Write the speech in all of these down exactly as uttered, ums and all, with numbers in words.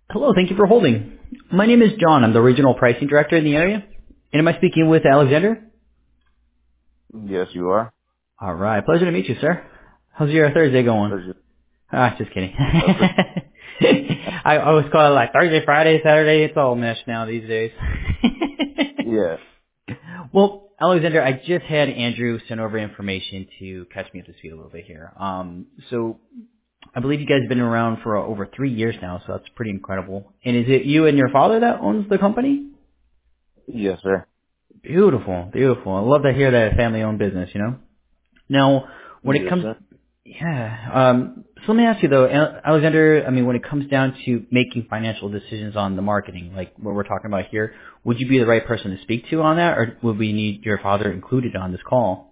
Hello, thank you for holding. My name is John. I'm the regional pricing director in the area. And am I speaking with Alexander? Yes, you are. All right, pleasure to meet you, sir. How's your Thursday going? Pleasure. Ah, just kidding. Uh, for, I always call it like Thursday, Friday, Saturday. It's all meshed now these days. yeah. Well, Alexander, I just had Andrew send over information to catch me up to speed a little bit here. Um, so I believe you guys have been around for uh, over three years now, so that's pretty incredible. And is it you and your father that owns the company? Yes, sir. Beautiful, beautiful. I love to hear that family-owned business, you know? Now, when it Yes, comes, sir. yeah, um, so let me ask you though, Al- Alexander, I mean, when it comes down to making financial decisions on the marketing, like what we're talking about here, would you be the right person to speak to on that, or would we need your father included on this call?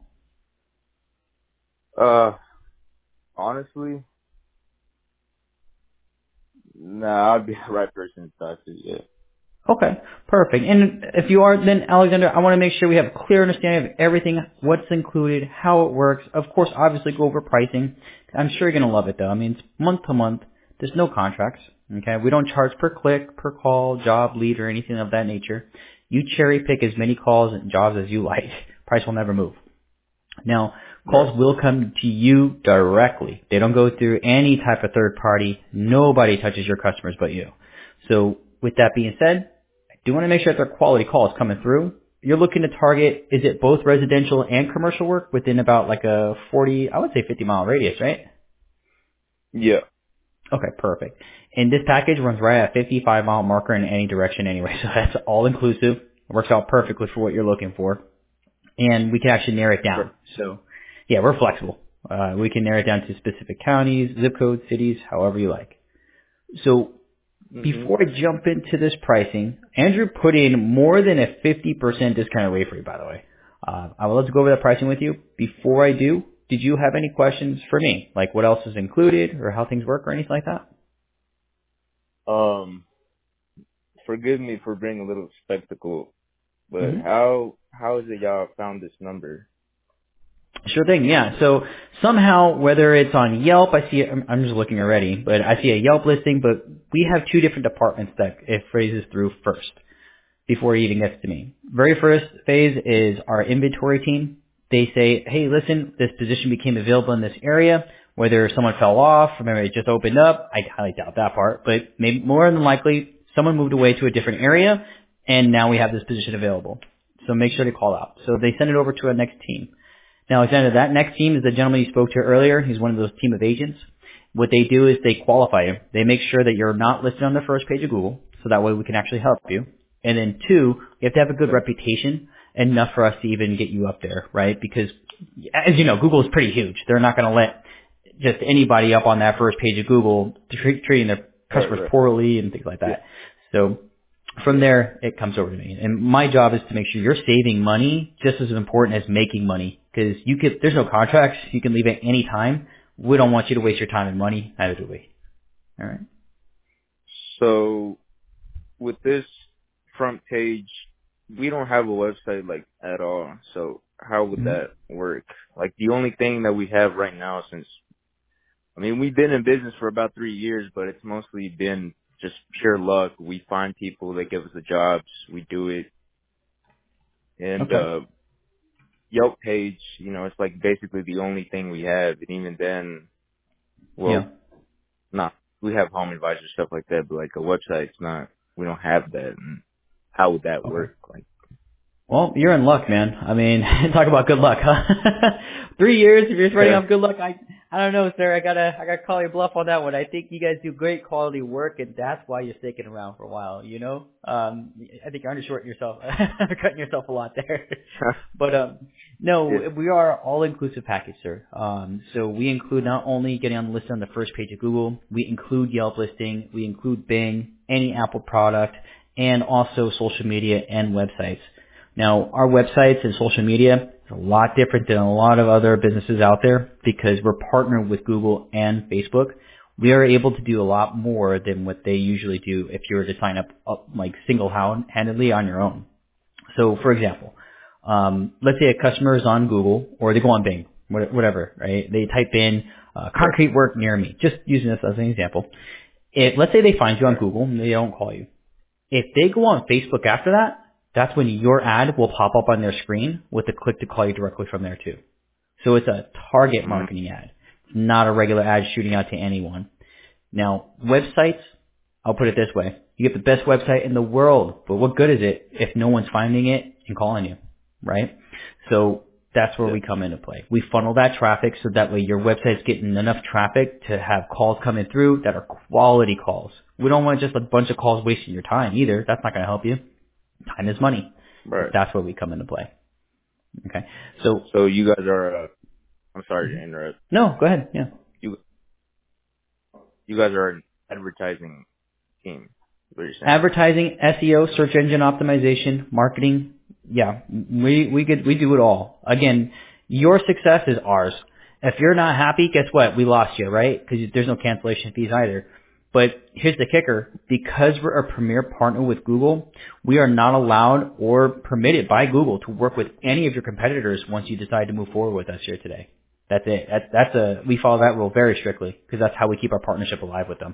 Uh, honestly, nah, I'd be the right person to talk to. Yeah. Okay, perfect. And if you are, then Alexander, I want to make sure we have a clear understanding of everything, what's included, how it works. Of course, obviously go over pricing. I'm sure you're going to love it though. I mean, it's month to month. There's no contracts. Okay, we don't charge per click, per call, job, lead, or anything of that nature. You cherry pick as many calls and jobs as you like. Price will never move. Now, Right. calls will come to you directly. They don't go through any type of third party. Nobody touches your customers but you. So with that being said, I do want to make sure that their quality call is coming through. You're looking to target, is it both residential and commercial work within about like a forty, I would say fifty mile radius, right? Yeah. Okay, perfect. And this package runs right at fifty-five mile marker in any direction anyway, so that's all inclusive. It works out perfectly for what you're looking for. And we can actually narrow it Right. down. So, yeah, we're flexible. Uh, we can narrow it down to specific counties, zip codes, cities, however you like. So, Mhm. before I jump into this pricing, Andrew put in more than a fifty percent discounted rate for you, by the way. Uh, I would love to go over that pricing with you. Before I do, did you have any questions for me? Like what else is included or how things work or anything like that? Um, forgive me for being a little spectacle, but Mm-hmm. how how is it y'all found this number? Sure thing, yeah. So somehow, whether it's on Yelp, I see, I'm I'm just looking already, but I see a Yelp listing, but we have two different departments that it phrases through first before it even gets to me. Very first phase is our inventory team. They say, hey, listen, this position became available in this area, whether someone fell off, or maybe it just opened up. I highly doubt that part, but maybe more than likely, someone moved away to a different area, and now we have this position available. So make sure to call out. So they send it over to our next team. Now, Alexander, that next team is the gentleman you spoke to earlier. He's one of those team of agents. What they do is they qualify you. They make sure that you're not listed on the first page of Google, so that way we can actually help you. And then two, you have to have a good reputation, enough for us to even get you up there, right? Because, as you know, Google is pretty huge. They're not going to let just anybody up on that first page of Google treat, treating their Right. customers Right. poorly and things like Yeah. that. So from there, it comes over to me. And my job is to make sure you're saving money just as important as making money. Because you could, there's no contracts. You can leave at any time. We don't want you to waste your time and money. Neither do we. All right. So with this front page, we don't have a website like at all. So how would Mhm. that work? Like the only thing that we have right now, since I mean we've been in business for about three years, but it's mostly been just pure luck. We find people, they give us the jobs, we do it, and Okay. uh Yelp page, you know, it's like basically the only thing we have. And even then, Yeah. well, not we have home advisor stuff like that, but like a website's not. We don't have that. And how would that Okay. work? Like. Well, you're in luck, man. I mean, talk about good luck, huh? Three years, if you're spreading off good luck, I I don't know, sir. I gotta I gotta call your bluff on that one. I think you guys do great quality work, and that's why you're sticking around for a while. You know, um, I think you're undershorting yourself, cutting yourself a lot there. But um, Yeah. no, we are all inclusive package, sir. Um, so we include not only getting on the list on the first page of Google, we include Yelp listing, we include Bing, any Apple product, and also social media and websites. Now, our websites and social media is a lot different than a lot of other businesses out there because we're partnered with Google and Facebook. We are able to do a lot more than what they usually do if you were to sign up, up like single-handedly on your own. So, for example, um, let's say a customer is on Google or they go on Bing, what- whatever, right? They type in uh, Right. concrete work near me, just using this as an example. If, let's say they find you on Google and they don't call you. If they go on Facebook after that, that's when your ad will pop up on their screen with a click to call you directly from there too. So it's a target Mm-hmm. marketing ad, not a regular ad shooting out to anyone. Now, websites, I'll put it this way. You get the best website in the world, but what good is it if no one's finding it and calling you, right? So that's where Yeah. we come into play. We funnel that traffic so that way your website's getting enough traffic to have calls coming through that are quality calls. We don't want just a bunch of calls wasting your time either. That's not going to help you. Time is money. Right. That's where we come into play. Okay. So, So you guys are. Uh, I'm sorry to interrupt. no, go ahead. Yeah. You you guys are an advertising team. What you're saying? Advertising, S E O, search engine optimization, marketing. Yeah, we we could we do it all. Again, your success is ours. If you're not happy, guess what? We lost you, right? Because there's no cancellation fees either. But here's the kicker. Because we're a premier partner with Google, we are not allowed or permitted by Google to work with any of your competitors once you decide to move forward with us here today. That's it. That's, that's a, we follow that rule very strictly because that's how we keep our partnership alive with them.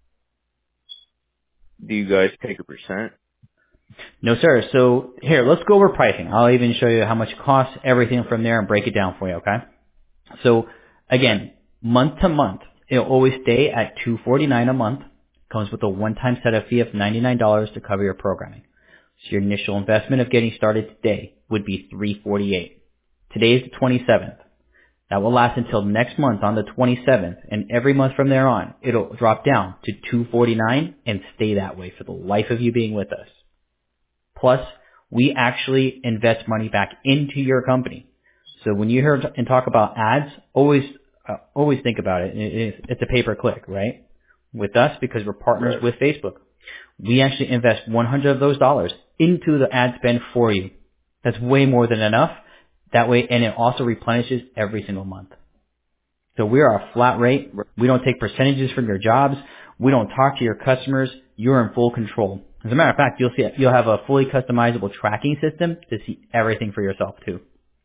Do you guys take a percent? No, sir. So here, let's go over pricing. I'll even show you how much it costs, everything from there, and break it down for you, okay? So again, month to month, it'll always stay at two hundred forty-nine dollars a month. Comes with a one-time setup fee of ninety-nine dollars to cover your programming. So your initial investment of getting started today would be three hundred forty-eight dollars. Today is the twenty-seventh. That will last until next month on the twenty-seventh, and every month from there on, it'll drop down to two hundred forty-nine dollars and stay that way for the life of you being with us. Plus, we actually invest money back into your company. So when you hear and talk about ads, always uh, always think about it. it. It's a pay-per-click, right? With us, because we're partners Right. with Facebook, we actually invest one hundred of those dollars into the ad spend for you. That's way more than enough. That way, and it also replenishes every single month. So we are a flat rate. We don't take percentages from your jobs. We don't talk to your customers. You're in full control. As a matter of fact, you'll see you'll have a fully customizable tracking system to see everything for yourself too.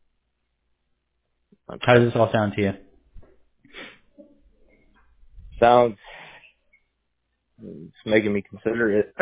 Okay. How does this all sound to you? Sounds. It's making me consider it.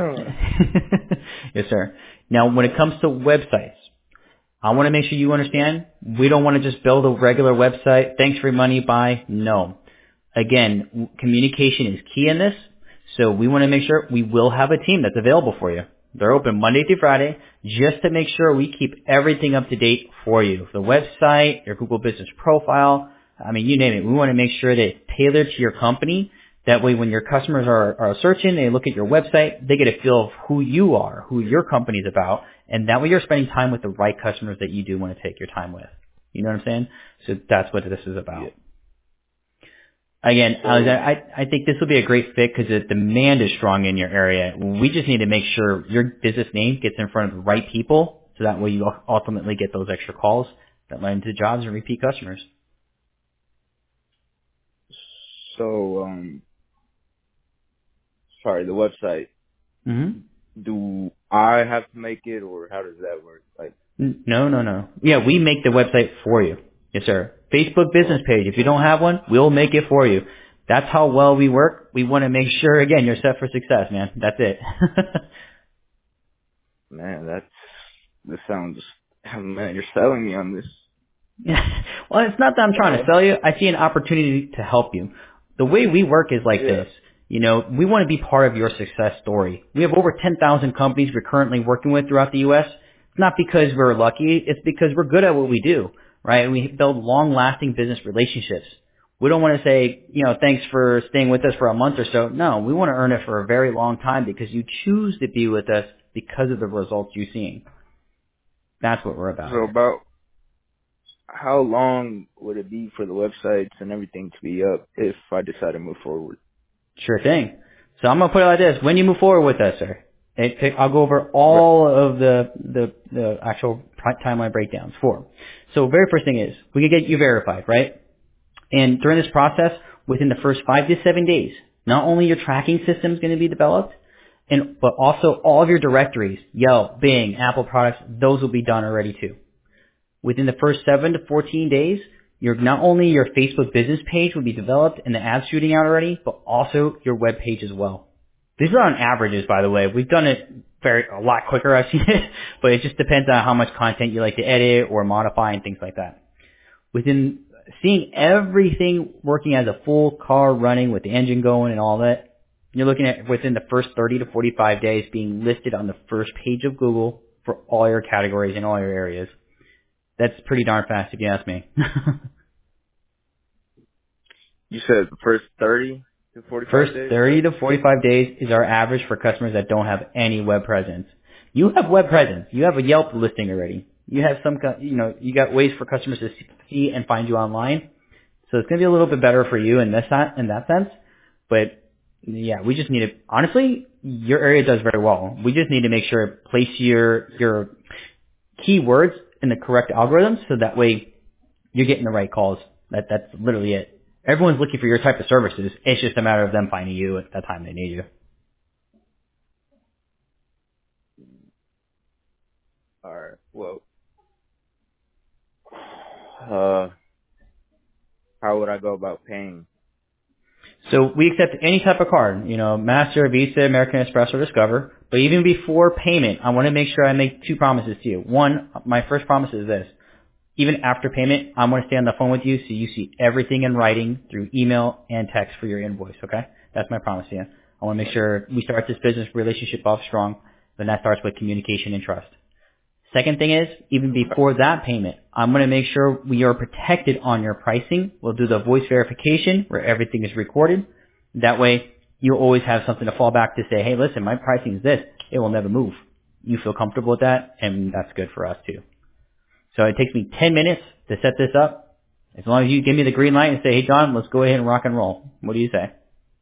Yes, sir. Now, when it comes to websites, I want to make sure you understand, we don't want to just build a regular website. Thanks for your money, bye. No. Again, w- communication is key in this, so we want to make sure we will have a team that's available for you. They're open Monday through Friday just to make sure we keep everything up to date for you. The website, your Google Business Profile, I mean, you name it. We want to make sure that it's tailored to your company. That way when your customers are, are searching, they look at your website, they get a feel of who you are, who your company's about, and that way you're spending time with the right customers that you do want to take your time with. You know what I'm saying? So that's what this is about. Yeah. Again, So- Alexander, I, I think this will be a great fit because the demand is strong in your area. We just need to make sure your business name gets in front of the right people so that way you ultimately get those extra calls that land into jobs and repeat customers. So, um, sorry, the website. Mm-hmm. Do I have to make it, or how does that work? Like, No, no, no. Yeah, we make the website for you. Yes, sir. Facebook business page. If you don't have one, we'll make it for you. That's how well we work. We want to make sure, again, you're set for success, man. That's it. man, that's this sounds. Man, you're selling me on this. Well, it's not that I'm trying to sell you. I see an opportunity to help you. The way we work is like Yeah. this. You know, we want to be part of your success story. We have over ten thousand companies we're currently working with throughout the U S. It's not because we're lucky. It's because we're good at what we do, right? We build long-lasting business relationships. We don't want to say, you know, thanks for staying with us for a month or so. No, we want to earn it for a very long time because you choose to be with us because of the results you're seeing. That's what we're about. So about how long would it be for the websites and everything to be up if I decide to move forward? Sure thing. So I'm gonna put it like this: when you move forward with us, sir, it, I'll go over all of the the, the actual timeline breakdowns for. So very first thing is we can get you verified, right? And during this process, within the first five to seven days, not only your tracking system is going to be developed, and but also all of your directories, Yelp, Bing, Apple products, those will be done already too. Within the first seven to fourteen days, Your not only your Facebook business page will be developed and the ads shooting out already, but also your web page as well. These are on averages, by the way. We've done it very a lot quicker, I've seen it, but it just depends on how much content you like to edit or modify and things like that. Within seeing everything working as a full car running with the engine going and all that, you're looking at within the first thirty to forty-five days being listed on the first page of Google for all your categories in all your areas. That's pretty darn fast if you ask me. You said the first thirty to forty-five First days? thirty to forty-five days is our average for customers that don't have any web presence. You have web presence. You have a Yelp listing already. You have some, you know, you got ways for customers to see and find you online. So it's going to be a little bit better for you in this in that sense. But yeah, we just need to, honestly, your area does very well. We just need to make sure to place your, your keywords in the correct algorithms so that way you're getting the right calls. That, that's literally it. Everyone's looking for your type of services. It's just a matter of them finding you at that time they need you. All right. Well, uh, how would I go about paying? So we accept any type of card, you know, Master, Visa, American Express, or Discover. But even before payment, I want to make sure I make two promises to you. One, my first promise is this. Even after payment, I'm going to stay on the phone with you so you see everything in writing through email and text for your invoice, okay? That's my promise to you. I want to make sure we start this business relationship off strong. Then that starts with communication and trust. Second thing is, even before that payment, I'm going to make sure we are protected on your pricing. We'll do the voice verification where everything is recorded. That way, you'll always have something to fall back to say, hey, listen, my pricing is this. It will never move. You feel comfortable with that, and that's good for us too. So it takes me ten minutes to set this up. As long as you give me the green light and say, hey, John, let's go ahead and rock and roll. What do you say?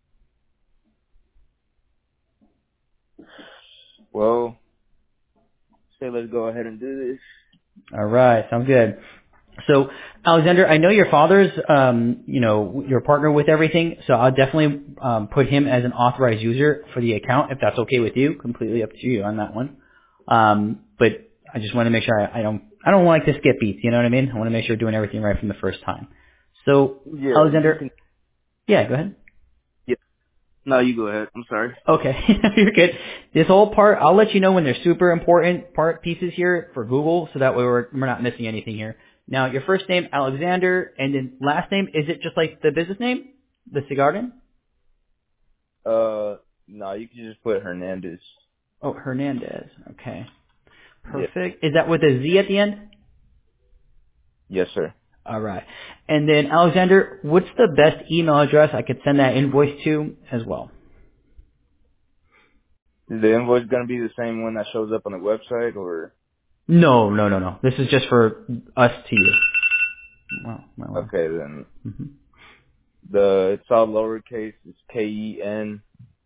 Well, say let's go ahead and do this. All right. Sounds good. So, Alexander, I know your father's, um, you know, your partner with everything, so I'll definitely um, put him as an authorized user for the account, if that's okay with you. Completely up to you on that one. Um, but I just want to make sure I, I don't, I don't like to skip beats. You know what I mean? I want to make sure we're doing everything right from the first time. So, Yeah, Alexander, yeah, go ahead. Yeah. No, you go ahead. I'm sorry. Okay, you're good. This whole part, I'll let you know when there's super important part pieces here for Google, so that way we're we're not missing anything here. Now, your first name, Alexander, and then last name, is it just like the business name, the Cigarden? Uh, no, you can just put Hernandez. Oh, Hernandez. Okay, perfect. Yeah. Is that with a Z at the end? Yes, sir. All right. And then, Alexander, what's the best email address I could send that invoice to as well? Is the invoice going to be the same one that shows up on the website, or? No, no, no, no. This is just for us to you. Wow. wow. Okay, then. Mm-hmm. The, it's all lowercase. It's K E N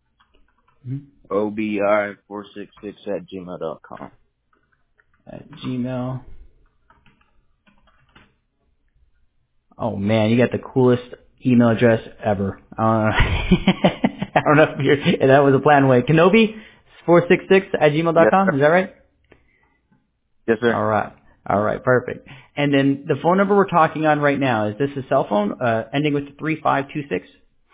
O B I four six six at gmail dot com. At Gmail. Oh man, you got the coolest email address ever. Uh, I don't know if, you're, if that was a planned way. Kenobi four six six at gmail dot com. Yes, Is that right? Yes, sir. All right. All right. Perfect. And then the phone number we're talking on right now, is this a cell phone uh, ending with three five two six?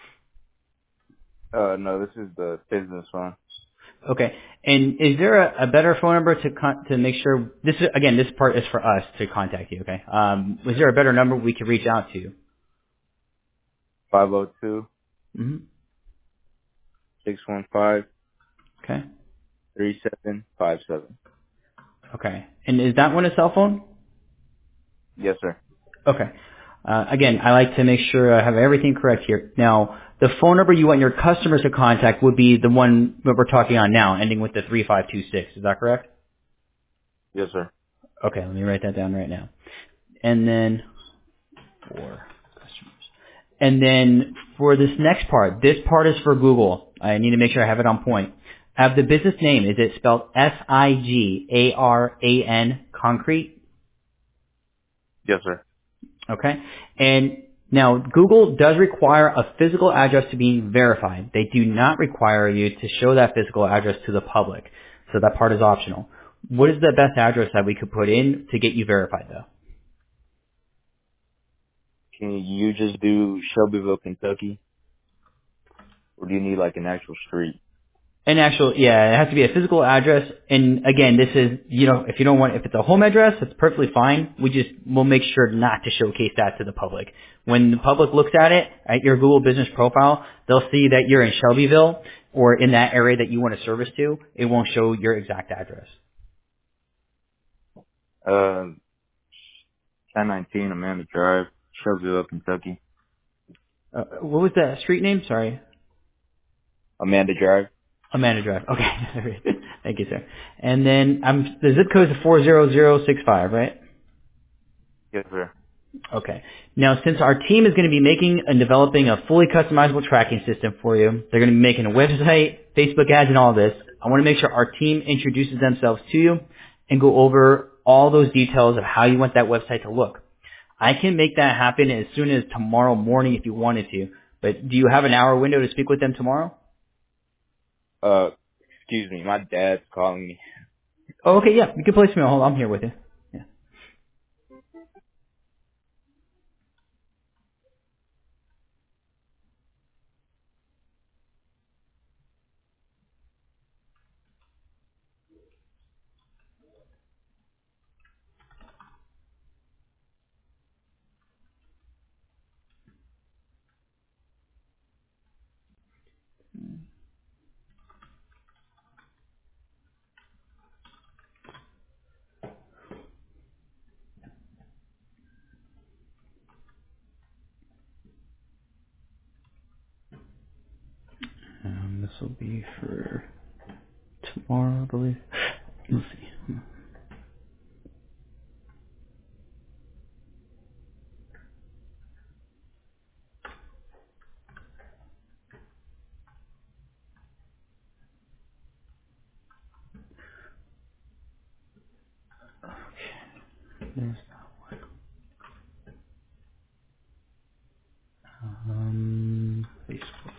Uh, no, this is the business phone. Okay. And is there a, a better phone number to con- to make sure this is, again, this part is for us to contact you, okay? Um, is there a better number we could reach out to? five oh two, Mm-hmm. six one five, Okay. three seven five seven. Okay. And is that one a cell phone? Yes, sir. Okay. Uh, again, I like to make sure I have everything correct here. Now, the phone number you want your customers to contact would be the one that we're talking on now, ending with the three five two six. Is that correct? Yes, sir. Okay, let me write that down right now. And then for customers. And then for this next part, this part is for Google. I need to make sure I have it on point. I have the business name. Is it spelled S I G A R A N, Concrete? Yes, sir. Okay. And now Google does require a physical address to be verified. They do not require you to show that physical address to the public. So that part is optional. What is the best address that we could put in to get you verified though? Can you just do Shelbyville, Kentucky, or do you need like an actual street? An actual, yeah, it has to be a physical address. And again, this is, you know, if you don't want, if it's a home address, it's perfectly fine. We just, we'll make sure not to showcase that to the public. When the public looks at it, at your Google business profile, they'll see that you're in Shelbyville or in that area that you want to service to. It won't show your exact address. Uh, ten nineteen Amanda Drive, Shelbyville, Kentucky. Uh, what was the street name? Sorry. Amanda Drive. Amanda Drive. Okay. Thank you, sir. And then um, the zip code is four zero zero six five, right? Yes, sir. Okay. Now, since our team is going to be making and developing a fully customizable tracking system for you, they're going to be making a website, Facebook ads, and all this. I want to make sure our team introduces themselves to you and go over all those details of how you want that website to look. I can make that happen as soon as tomorrow morning if you wanted to. But do you have an hour window to speak with them tomorrow? Uh, excuse me, my dad's calling me. Oh, okay, yeah. You can place me on hold. I'm here with you. Yeah. Um, this will be for tomorrow, I believe. Let's see. There's that one. Um, Facebook.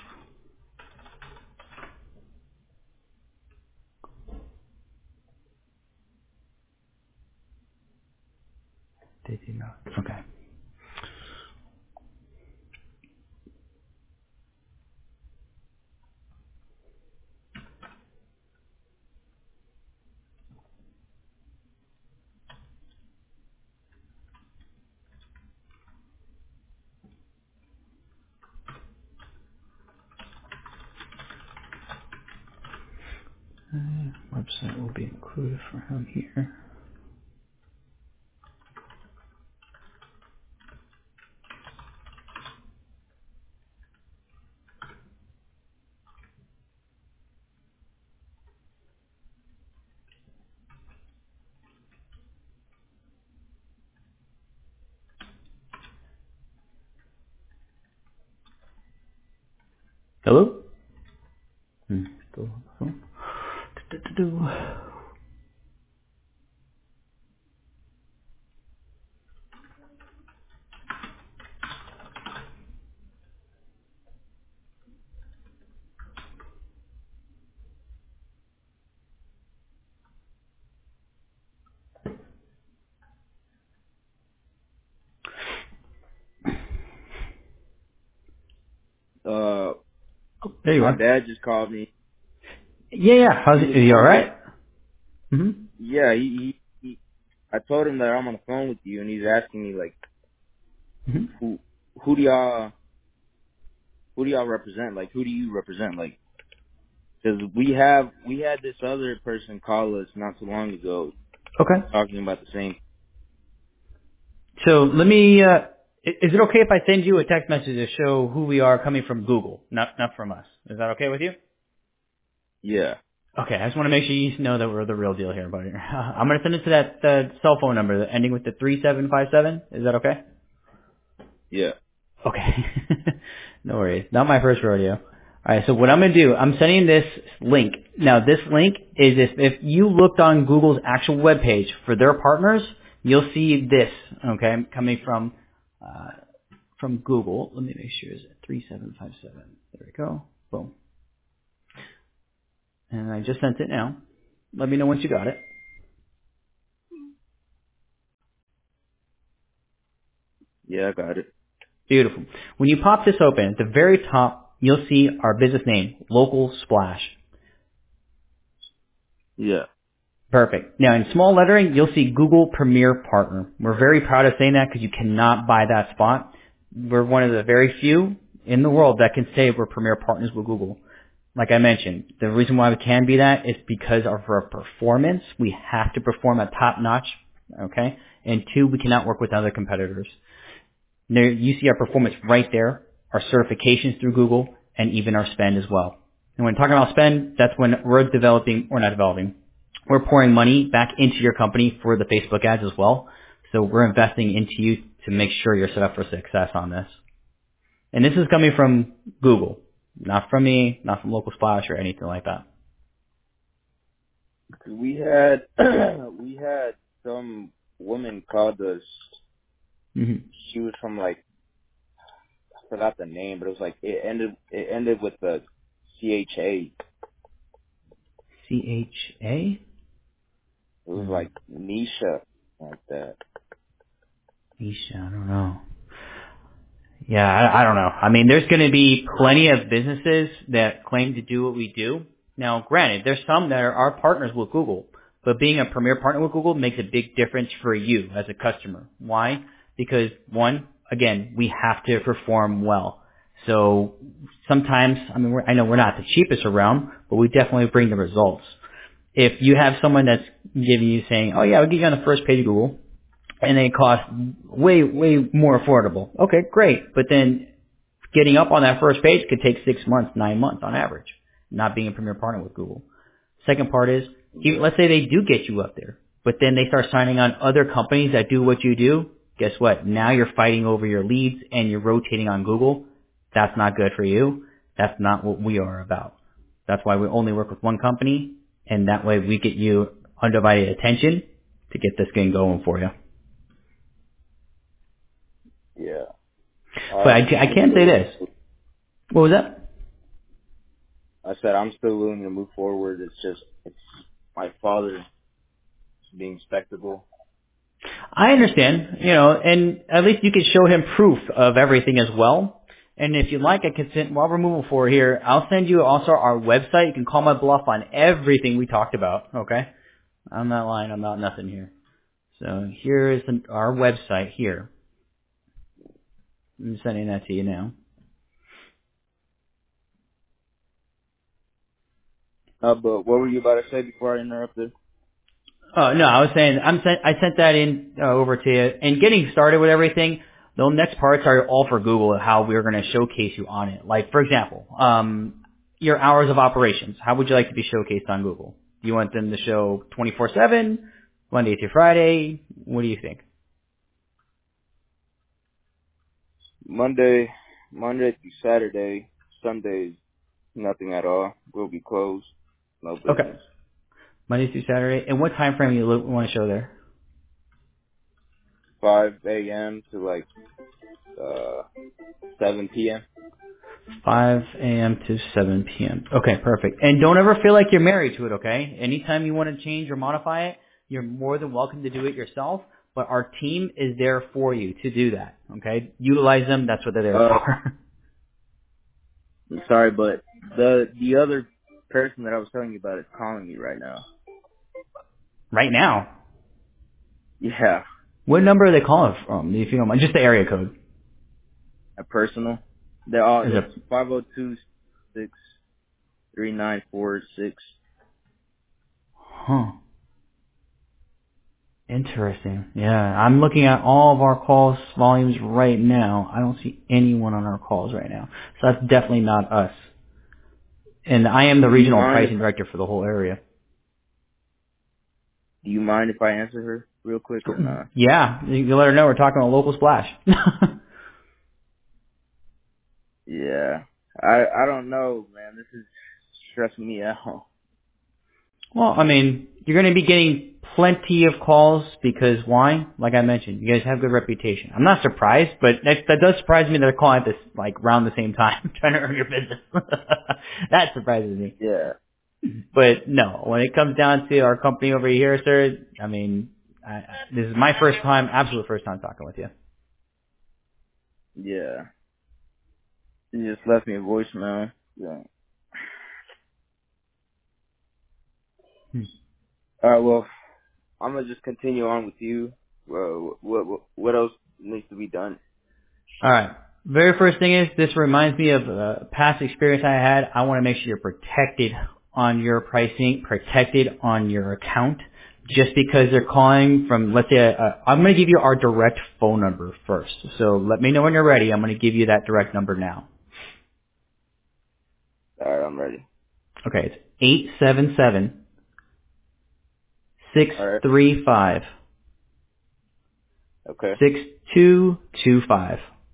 They did not. Okay. Uh, website will be included for him here. Hello? Hmm. Still on the phone. Do-do-do-do. Uh, Oh, there you my are. dad just called me. Yeah, yeah. How's He it? was Are you wondering. alright? Mm-hmm. Yeah, he, he, he. I told him that I'm on the phone with you, and he's asking me like, Mm-hmm. who, who do y'all, who do y'all represent? Like, who do you represent? Like, because we have, we had this other person call us not too long ago, Okay. talking about the same. So let me, uh, i- is it okay if I send you a text message to show who we are coming from Google, not, not from us? Is that okay with you? Yeah, Okay, I just want to make sure you know that we're the real deal here, buddy. I'm going to send it to that uh, cell phone number that ending with the three seven five seven. Is that okay? yeah. Okay. No worries. Not my first rodeo. All right, so what I'm going to do, I'm sending this link. Now, this link is if, if you looked on Google's actual webpage for their partners, you'll see this, okay, coming from uh, from Google. Let me make sure it's three seven five seven. There we go. Boom. And I just sent it now. Let me know once you got it. Yeah, I got it. Beautiful. When you pop this open, at the very top, you'll see our business name, Local Splash. Yeah. Perfect. Now, in small lettering, you'll see Google Premier Partner. We're very proud of saying that because you cannot buy that spot. We're one of the very few in the world that can say we're Premier Partners with Google. Like I mentioned, the reason why we can be that is because of our performance. We have to perform at top notch, okay? And two, we cannot work with other competitors. There, you see our performance right there, our certifications through Google, and even our spend as well. And when talking about spend, that's when we're developing, or not developing, we're pouring money back into your company for the Facebook ads as well. So we're investing into you to make sure you're set up for success on this. And this is coming from Google, not from me, not from Local Splash or anything like that. We had we had some woman called us. Mm-hmm. She was from like I forgot the name, but it was like it ended it ended with the C H A. C H A? It was like Nisha, like that. Nisha, I don't know. Yeah, I, I don't know. I mean, there's going to be plenty of businesses that claim to do what we do. Now, granted, there's some that are our partners with Google, but being a premier partner with Google makes a big difference for you as a customer. Why? Because one, again, we have to perform well. So sometimes, I mean, we're, I know we're not the cheapest around, but we definitely bring the results. If you have someone that's giving you saying, oh yeah, I'll get you on the first page of Google, and they cost way, way more affordable. Okay, great. But then getting up on that first page could take six months, nine months on average, not being a premier partner with Google. Second part is, even, let's say they do get you up there, but then they start signing on other companies that do what you do. Guess what? Now you're fighting over your leads and you're rotating on Google. That's not good for you. That's not what we are about. That's why we only work with one company, and that way we get you undivided attention to get this game going for you. Yeah. But I, I can say this. What was that? I said I'm still willing to move forward. It's just it's my father being spectacle. I understand, you know, and at least you can show him proof of everything as well. And if you'd like, I can send, while we're moving forward here, I'll send you also our website. You can call my bluff on everything we talked about, okay? I'm not lying about nothing here. So here is an, our website here. I'm sending that to you now. Uh, but what were you about to say before I interrupted? Oh, no, I was saying I'm sent, I sent that in uh, over to you. And getting started with everything, the next parts are all for Google, how we're going to showcase you on it. Like, for example, um, your hours of operations. How would you like to be showcased on Google? Do you want them to show twenty-four seven, Monday through Friday? What do you think? Monday, Monday through Saturday, Sundays, nothing at all. We'll be closed. No business. Okay. Monday through Saturday. And what time frame you lo- want to show there? five a.m. to like uh seven p.m. five a.m. to seven p.m. Okay, perfect. And don't ever feel like you're married to it, okay? Anytime you want to change or modify it, you're more than welcome to do it yourself, but our team is there for you to do that, okay? Utilize them. That's what they're there Uh, for. I'm sorry, but the the other person that I was telling you about is calling me right now. Right now. Yeah, What number are they calling from, if you don't mind? Just the area code. a personal. They're all Is it's it? five zero two six three nine four six. Huh. Interesting. Yeah, I'm looking at all of our calls volumes right now. I don't see anyone on our calls right now. So that's definitely not us. And I am the Do you regional mind pricing if director for the whole area. Do you mind if I answer her real quick or not? Yeah, you can let her know we're talking about local splash. Yeah, I I don't know, man. This is stressing me out. Well, I mean, you're going to be getting plenty of calls because why? Like I mentioned, you guys have good reputation. I'm not surprised, but that, that does surprise me that they're calling at this, like, around the same time, trying to earn your business. That surprises me. Yeah. But no, when it comes down to our company over here, sir, I mean, I, I, this is my first time, absolute first time talking with you. Yeah. You just left me a voicemail. Yeah. Hmm. All right. Well, I'm gonna just continue on with you. Uh, what what what else needs to be done? All right. Very first thing is this reminds me of a past experience I had. I want to make sure you're protected on your pricing, protected on your account. Just because they're calling from, let's say, a, a, I'm going to give you our direct phone number first. So let me know when you're ready. I'm going to give you that direct number now. All right, I'm ready. Okay, it's eight seven seven, six All right. three five, Okay. six two two five.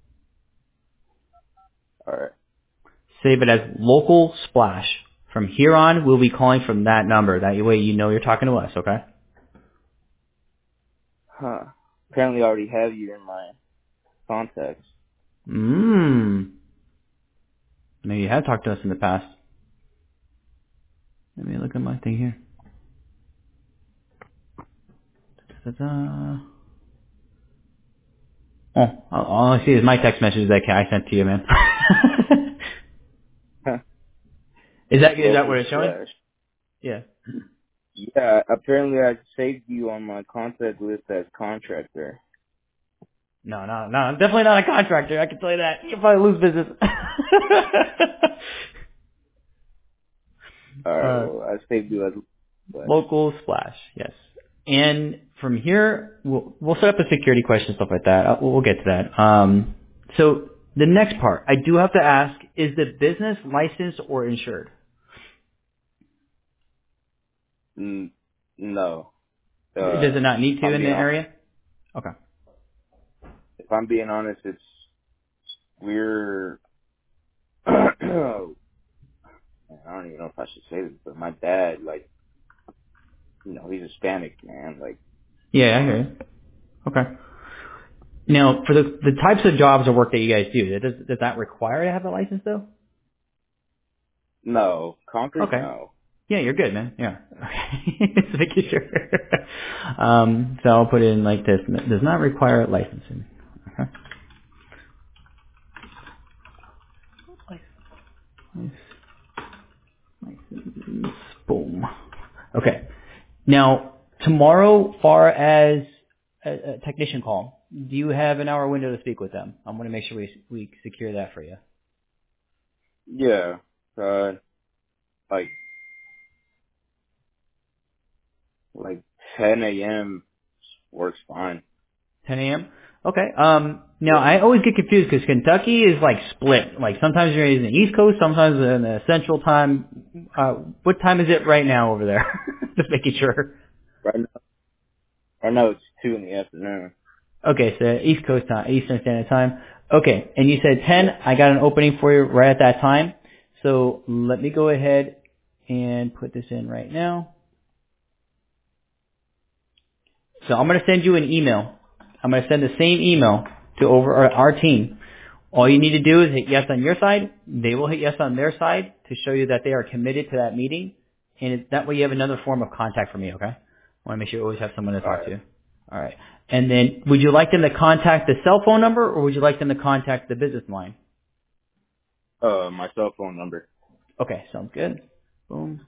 All right. Save it as local splash. From here on, we'll be calling from that number. That way you know you're talking to us, okay? Huh. Apparently, I already have you in my contacts. Mmm. Maybe you have talked to us in the past. Let me look at my thing here. Ta-da. Oh, all I see is my text message that I sent to you, man. Huh. is that is that Local what it's showing? slash. Yeah. Yeah. Apparently, I saved you on my contact list as contractor. No, no, no. I'm definitely not a contractor. I can tell you that. You'll probably lose business. All right. uh, Well, I saved you as slash. local splash, yes. And from here, we'll, we'll set up a security question, stuff like that. Uh, We'll we'll get to that. Um, so the next part, I do have to ask, is the business licensed or insured? Mm, no. Does Uh, it not need if to I'm in the being hon- area? Okay. if I'm being honest, it's we're. I don't even know if I should say this, but my dad, like, you know, he's Hispanic, man. Like, Yeah, I hear you. Okay. Now, for the the types of jobs or work that you guys do, does does that require to have a license though? no concrete, Okay. no. Yeah, you're good, man. Yeah. Okay. Just making sure. um, so I'll put in like this. Does not require licensing. Okay. License. Boom. Okay. Now, tomorrow, far as a, a technician call, do you have an hour window to speak with them? I'm going to make sure we we secure that for you. Yeah, uh, like like ten a.m. works fine. ten a.m. Okay. Um, now Yeah. I always get confused because Kentucky is like split. Like sometimes you're in the East Coast, sometimes in the Central Time. Uh, what time is it right now over there? Just making sure. Right now, right now it's two in the afternoon. Okay, so East Coast time, Eastern Standard Time. Okay, and you said ten. Yeah. I got an opening for you right at that time. So let me go ahead and put this in right now. So I'm going to send you an email. I'm going to send the same email to over our, our team. All you need to do is hit yes on your side. They will hit yes on their side to show you that they are committed to that meeting. And it, that way you have another form of contact for me, okay? I want to make sure you always have someone to All talk right. to. All right. And then would you like them to contact the cell phone number or would you like them to contact the business line? Uh, my cell phone number. Okay, sounds good. Boom.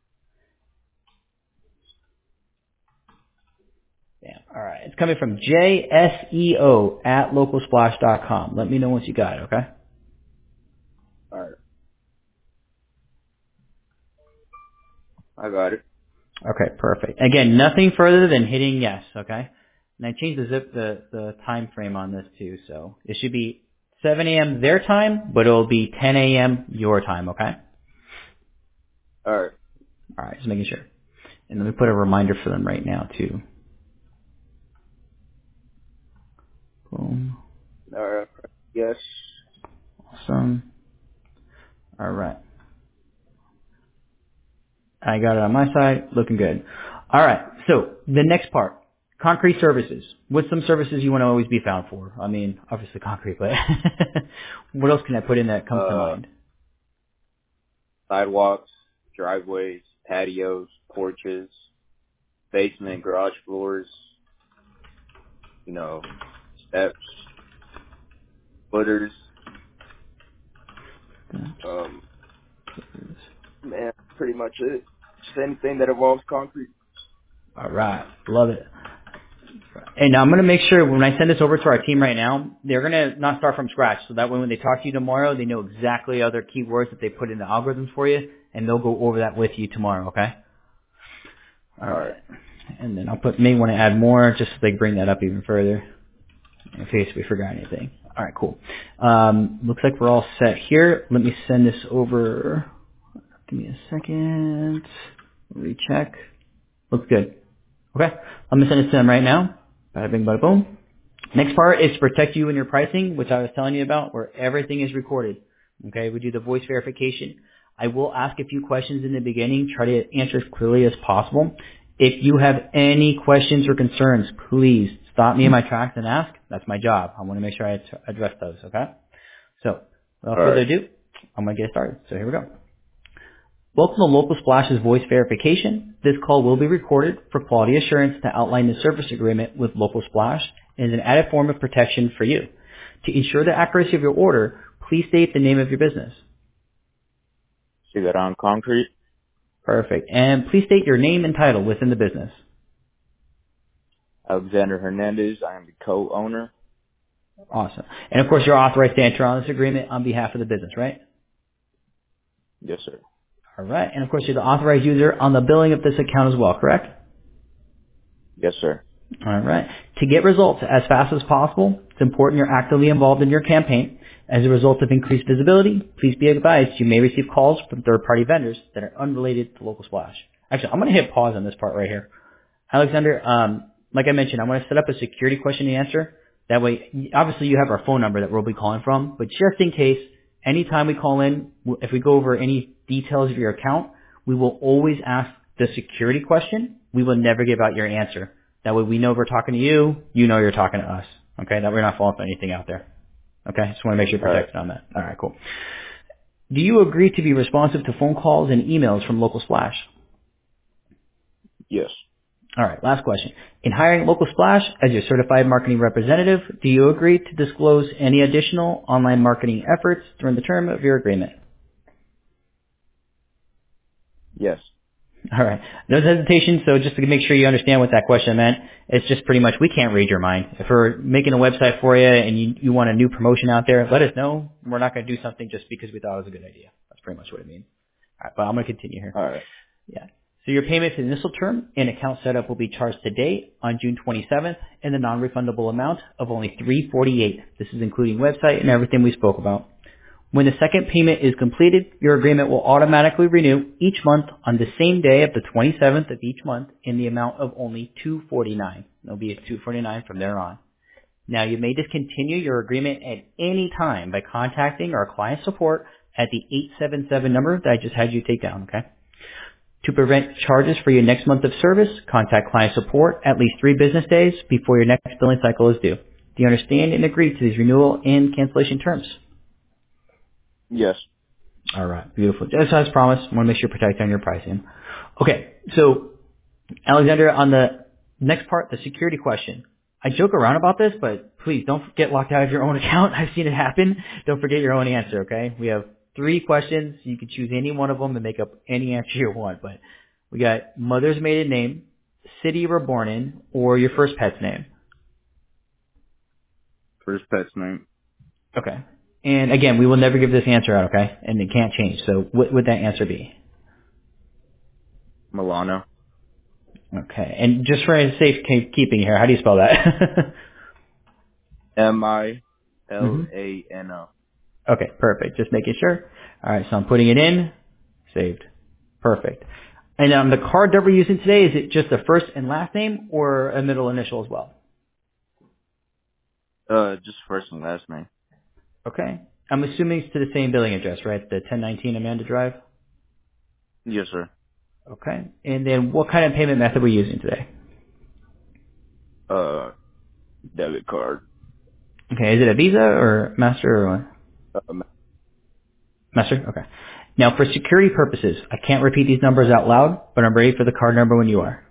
Bam. All right. It's coming from J S E O at local splash dot com. Let me know once you got it, okay? All right. I got it. Okay, perfect. Again, nothing further than hitting yes, okay? And I changed the zip the, the time frame on this too, so it should be seven a.m. their time, but it'll be ten a.m. your time, okay? All right. All right, just making sure. And let me put a reminder for them right now too. Boom. All right. Yes. Awesome. All right. I got it on my side. Looking good. All right. So the next part, concrete services. What's some services you want to always be found for? I mean, obviously concrete, but what else can I put in that comes to Uh, mind? sidewalks, driveways, patios, porches, basement, garage floors. You know, steps. footers. Um, man, pretty much it. Just anything that involves concrete. All right. Love it. And now I'm going to make sure when I send this over to our team right now, they're going to not start from scratch. So that way when they talk to you tomorrow, they know exactly other keywords that they put in the algorithms for you, and they'll go over that with you tomorrow, okay? All All right. right. And then I'll put, may want to add more just so they bring that up even further in case we forgot anything. All right, cool. Um, looks like we're all set here. Let me send this over. Give me a second. Recheck. Looks good. Okay. I'm going to send this to them right now. Bada bing, bada boom. Next part is to protect you and your pricing, which I was telling you about, where everything is recorded. Okay. We do the voice verification. I will ask a few questions in the beginning. Try to answer as clearly as possible. If you have any questions or concerns, please stop me in my tracks and ask. That's my job. I want to make sure I address those. Okay. So without All further right. ado, I'm going to get started. So here we go. Welcome to Local Splash's voice verification. This call will be recorded for quality assurance to outline the service agreement with Local Splash and is an added form of protection for you. To ensure the accuracy of your order, please state the name of your business. See that on concrete? Perfect. And please state your name and title within the business. Alexander Hernandez. I am the co-owner. Awesome. And of course, you're authorized to enter on this agreement on behalf of the business, right? Yes, sir. All right. And of course, you're the authorized user on the billing of this account as well, correct? Yes, sir. All right. To get results as fast as possible, it's important you're actively involved in your campaign. As a result of increased visibility, please be advised you may receive calls from third-party vendors that are unrelated to Local Splash. Actually, I'm going to hit pause on this part right here. Alexander, um, like I mentioned, I'm going to set up a security question and answer. That way, obviously you have our phone number that we'll be calling from, but just in case, anytime we call in, if we go over any details of your account, we will always ask the security question. We will never give out your answer. That way we know if we're talking to you, you know you're talking to us. Okay? That we're not falling for anything out there. Okay? Just want to make sure you're All right. protected on that. All right, cool. Do you agree to be responsive to phone calls and emails from Local Splash? Yes. All right, last question. In hiring Local Splash as your certified marketing representative, do you agree to disclose any additional online marketing efforts during the term of your agreement? Yes. All right. No hesitation. So just to make sure you understand what that question meant, it's just pretty much we can't read your mind. If we're making a website for you and you, you want a new promotion out there, let us know. We're not going to do something just because we thought it was a good idea. That's pretty much what it means. All right, but I'm going to continue here. All right. Yeah. So your payment for the initial term and account setup will be charged today on June twenty-seventh in the non-refundable amount of only three hundred forty-eight dollars. This is including website and everything we spoke about. When the second payment is completed, your agreement will automatically renew each month on the same day of the twenty-seventh of each month in the amount of only two hundred forty-nine dollars. It'll be at two hundred forty-nine dollars from there on. Now, you may discontinue your agreement at any time by contacting our client support at the eight seven seven number that I just had you take down, okay? To prevent charges for your next month of service, contact client support at least three business days before your next billing cycle is due. Do you understand and agree to these renewal and cancellation terms? Yes. All right, beautiful. Just as promised, I want to make sure you're protected on your pricing. Okay, so Alexander, on the next part, the security question. I joke around about this, but please don't get locked out of your own account. I've seen it happen. Don't forget your own answer, okay? We have three questions. You can choose any one of them and make up any answer you want, but we got mother's maiden name, city you were born in, or your first pet's name. First pet's name. Okay. And again, we will never give this answer out, okay? And it can't change. So what would that answer be? Milano. Okay. And just for safekeeping here, how do you spell that? M I L A N O. Okay, perfect. Just making sure. All right, so I'm putting it in. Saved. Perfect. And on the card that we're using today, is it just the first and last name or a middle initial as well? Uh, just first and last name. Okay. I'm assuming it's to the same billing address, right? The ten nineteen Amanda Drive? Yes, sir. Okay. And then what kind of payment method are we using today? Uh, debit card. Okay, is it a Visa or Master or what? Uh, Master? Okay. Now, for security purposes, I can't repeat these numbers out loud, but I'm ready for the card number when you are.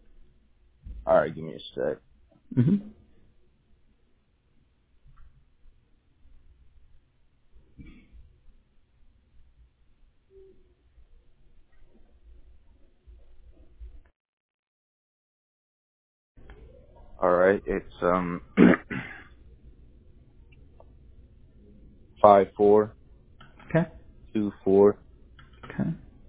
all right, give me a sec. Mm-hmm. All right. It's um five four Okay. two four Okay.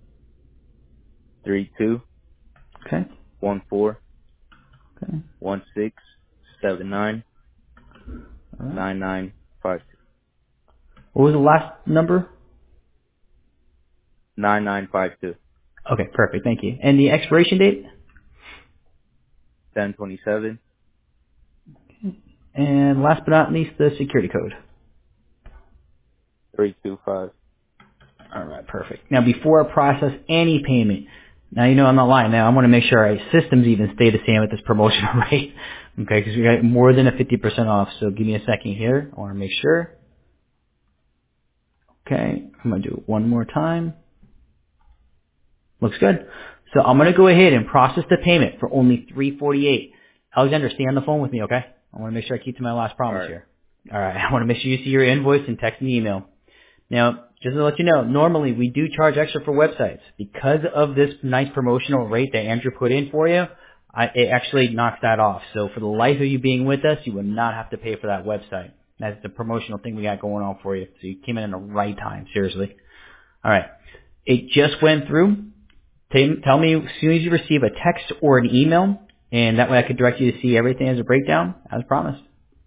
three two Okay. one four Okay. one six seven nine All right. nine nine five two What was the last number? nine nine five two Okay, perfect. Thank you. And the expiration date? ten twenty seven And last but not least, the security code. three two five. All right, perfect. Now, before I process any payment, now you know I'm not lying. Now I want to make sure our systems even stay the same at this promotional rate, okay? Because we got more than a fifty percent off. So give me a second here. I want to make sure. Okay, I'm gonna do it one more time. Looks good. So I'm gonna go ahead and process the payment for only three forty-eight. Alexander, stay on the phone with me, okay? I want to make sure I keep to my last All promise right. here. All right. I want to make sure you see your invoice and text me email. Now, just to let you know, normally we do charge extra for websites. Because of this nice promotional rate that Andrew put in for you, I, it actually knocks that off. So for the life of you being with us, you will not have to pay for that website. That's the promotional thing we got going on for you. So you came in at the right time, seriously. All right. It just went through. Tell tell me as soon as you receive a text or an email, and that way I could direct you to see everything as a breakdown, as promised.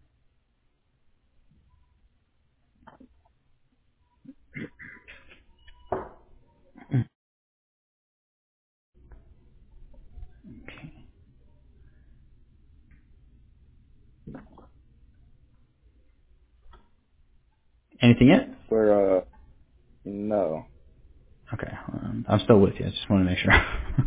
Anything yet? For uh no. Okay. Um, I'm still with you. I just want to make sure.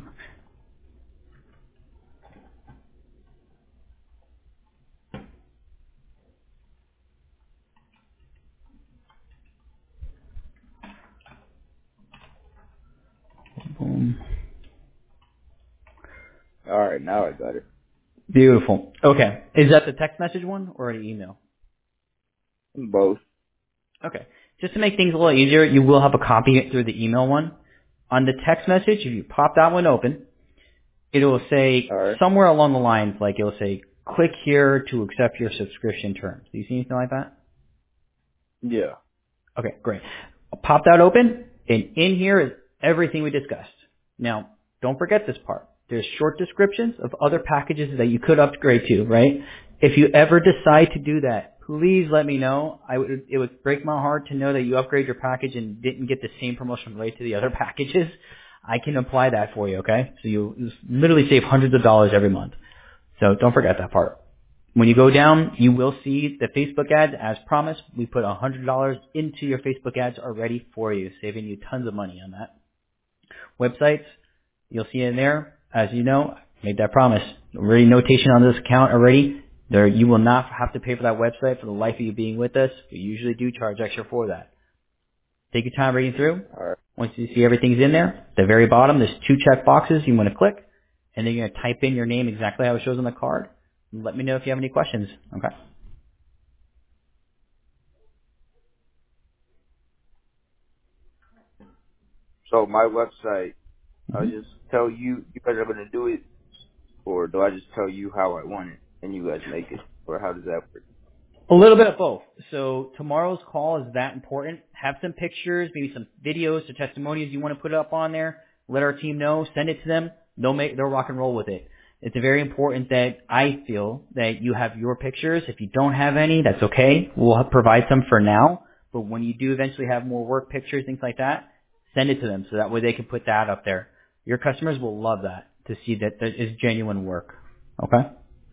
Boom. All right, now I got it. Beautiful. Okay. Is that the text message one or an email? Both. Okay. Just to make things a little easier, you will have a copy through the email one. On the text message, if you pop that one open, it will say All right. somewhere along the lines, like it will say, click here to accept your subscription terms. Do you see anything like that? Yeah. Okay, great. I'll pop that open, and in here is everything we discussed. Now, don't forget this part. There's short descriptions of other packages that you could upgrade to, right? If you ever decide to do that, please let me know. I would, it would break my heart to know that you upgrade your package and didn't get the same promotional rate to the other packages. I can apply that for you, okay? So you literally save hundreds of dollars every month. So don't forget that part. When you go down, you will see the Facebook ads. As promised, we put one hundred dollars into your Facebook ads already for you, saving you tons of money on that. Websites, you'll see in there. As you know, I made that promise. Already notation on this account already. There, you will not have to pay for that website for the life of you being with us. We usually do charge extra for that. Take your time reading through. All right. Once you see everything's in there, at the very bottom, there's two check boxes you want to click, and then you're going to type in your name exactly how it shows on the card. Let me know if you have any questions. Okay. So my website, I'll hmm just tell you you guys are gonna do it, or do I just tell you how I want it and you guys make it, or how does that work? A little bit of both. So tomorrow's call is that important. Have some pictures, maybe some videos or testimonials you want to put up on there. Let our team know. Send it to them. They'll make, they'll rock and roll with it. It's very important that I feel that you have your pictures. If you don't have any, that's okay. We'll have, provide some for now. But when you do eventually have more work pictures, things like that, send it to them so that way they can put that up there. Your customers will love that to see that there is genuine work. Okay?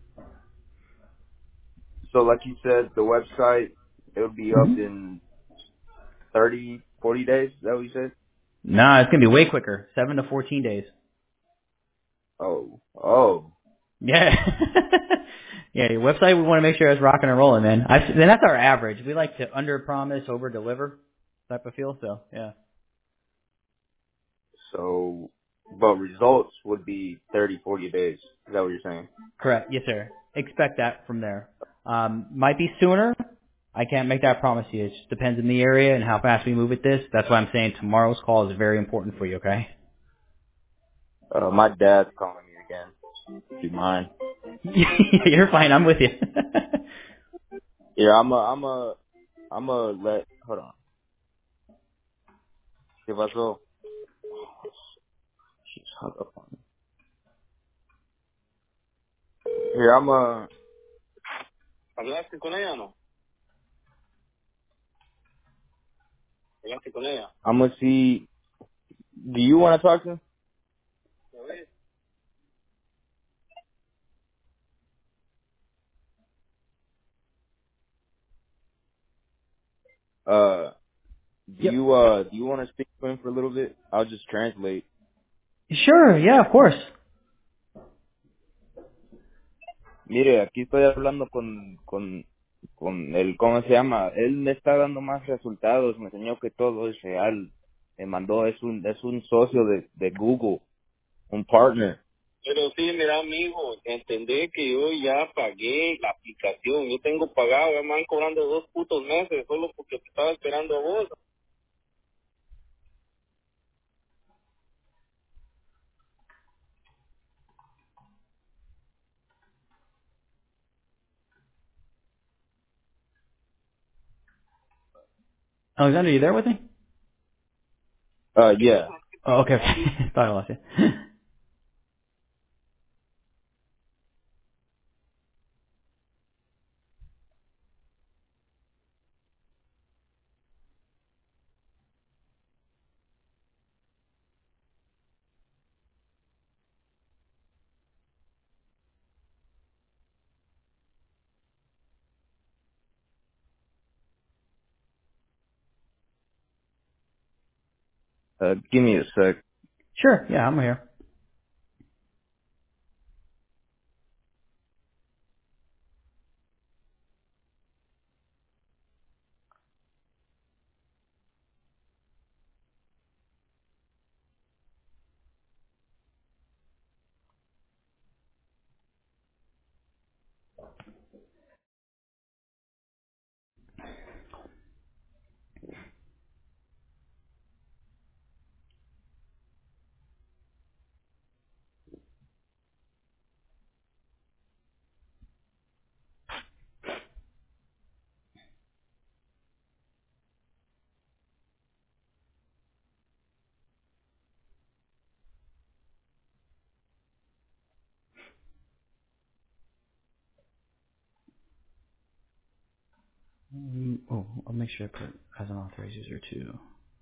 So like you said, the website it'll be Mm-hmm. up in thirty, forty days. Is that what you said? Nah, it's going to be way quicker. seven to fourteen days. Oh, oh. Yeah. Yeah, your website, we want to make sure it's rocking and rolling, man. I, and that's our average. We like to under promise, over deliver type of feel, so yeah. So, but results would be thirty, forty days. Is that what you're saying? Correct. Yes, sir. Expect that from there. Um, might be sooner. I can't make that promise to you. It just depends on the area and how fast we move with this. That's why I'm saying tomorrow's call is very important for you, okay? Uh, my dad's calling me again. Do you mind? You're fine. I'm with you. Yeah, I'm a, I'm a, I'm a let, hold on. ¿Qué pasó? She's hung up on me. Here, I'm a, ¿Hablaste con ella o no? ¿Hablaste con ella? I'm gonna see, do you want to talk to her? Uh, do Yep. you, uh, do you want to speak to him for a little bit? I'll just translate. Sure. Yeah, of course. Mire, aquí estoy hablando con, con, con el, ¿cómo se llama? Él me está dando más resultados, me enseñó que todo es real. Me mandó, es un, es un socio de, de Google, un partner. Pero sí, mira, amigo, entendé que yo ya pagué la aplicación. Yo tengo pagado, ya me van cobrando dos putos meses solo porque te estaba esperando a vos. Alexander, you there with me? Uh, yeah. Oh, okay. Thought I lost you. Uh, give me a sec. Sure. Yeah, I'm here. Mm, oh, I'll make sure I put as an authorized user too.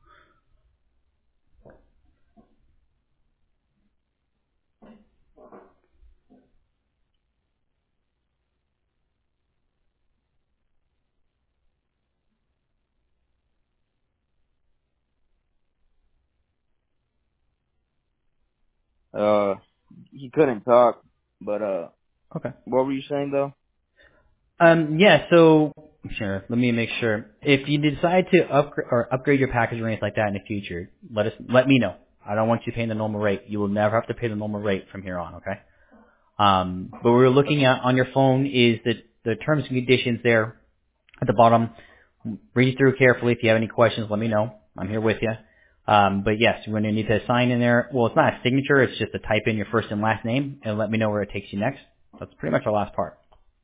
Uh, he couldn't talk, but, uh, Okay. what were you saying though? Um, yeah, so, sure, let me make sure. If you decide to upgrade or upgrade your package or anything like that in the future, let us, let me know. I don't want you paying the normal rate. You will never have to pay the normal rate from here on, okay? Um, but what we're looking at on your phone is the, the terms and conditions there at the bottom. Read through carefully. If you have any questions, let me know. I'm here with you. Um, but yes, you're going to need to sign in there. Well, it's not a signature. It's just to type in your first and last name and let me know where it takes you next. That's pretty much our last part.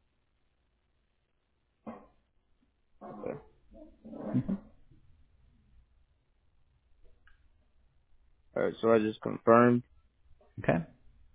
Okay. Alright, so I just confirmed. Okay?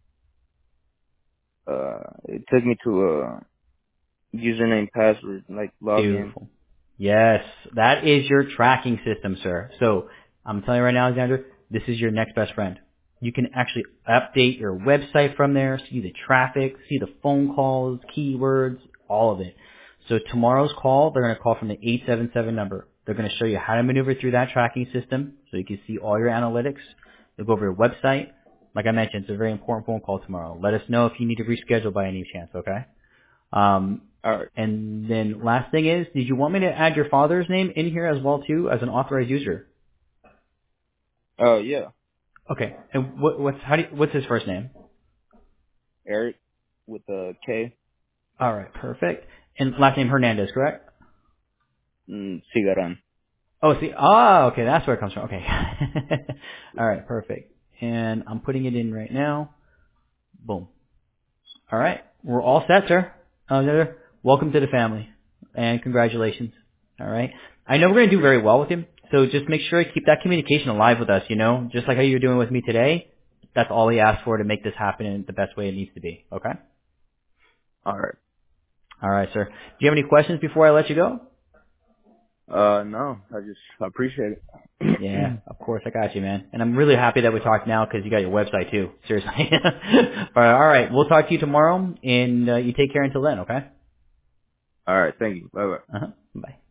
Uh, it took me to a username, password, like login. Beautiful. Yes, that is your tracking system, sir. So I'm telling you right now, Alexander, this is your next best friend. You can actually update your website from there, see the traffic, see the phone calls, keywords, all of it. So tomorrow's call, they're going to call from the eight seven seven number. They're going to show you how to maneuver through that tracking system so you can see all your analytics. They'll go over your website. Like I mentioned, it's a very important phone call tomorrow. Let us know if you need to reschedule by any chance, okay? Um, Alright. and then last thing is, did you want me to add your father's name in here as well too as an authorized user? Oh, yeah. Okay. And what, what's how do you, what's his first name? Eric with a K. All right, perfect. And last name Hernandez, correct? Mm, Cigaran. Oh, see, ah, okay, that's where it comes from. Okay. All right, perfect. And I'm putting it in right now. Boom. All right. We're all set, sir. Uh, welcome to the family, and congratulations. All right. I know we're going to do very well with him, so just make sure to keep that communication alive with us, you know, just like how you're doing with me today. That's all he asked for to make this happen in the best way it needs to be. Okay? All right. All right, sir. Do you have any questions before I let you go? Uh, no, I just I appreciate it. Yeah, of course. I got you, man. And I'm really happy that we talked now because you got your website too. Seriously. All right. All right. We'll talk to you tomorrow, and uh, you take care until then, okay? All right. Thank you. Bye bye. Uh-huh. Bye.